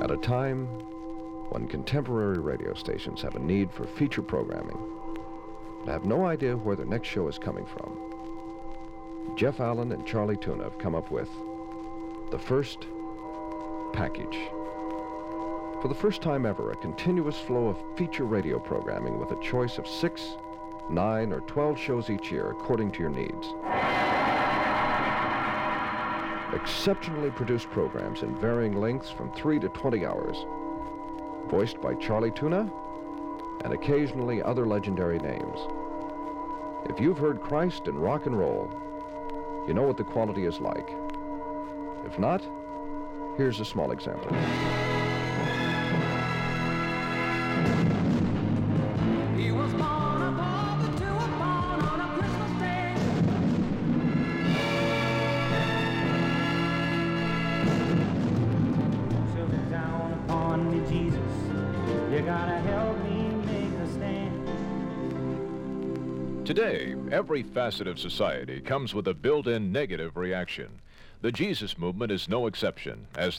At a time when contemporary radio stations have a need for feature programming and have no idea where their next show is coming from, Jeff Allen and Charlie Tuna have come up with the first package. For the first time ever, a continuous flow of feature radio programming with a choice of 6, 9, or 12 shows each year according to your needs. Exceptionally produced programs in varying lengths from 3 to 20 hours, voiced by Charlie Tuna and occasionally other legendary names. If you've heard Christ and rock and roll, you know what the quality is like. If not, here's a small example. He was born of all the two were born on a Christmas day. So look down upon me, Jesus. You gotta help me make a stand. Today, every facet of society comes with a built-in negative reaction. The Jesus movement is no exception, as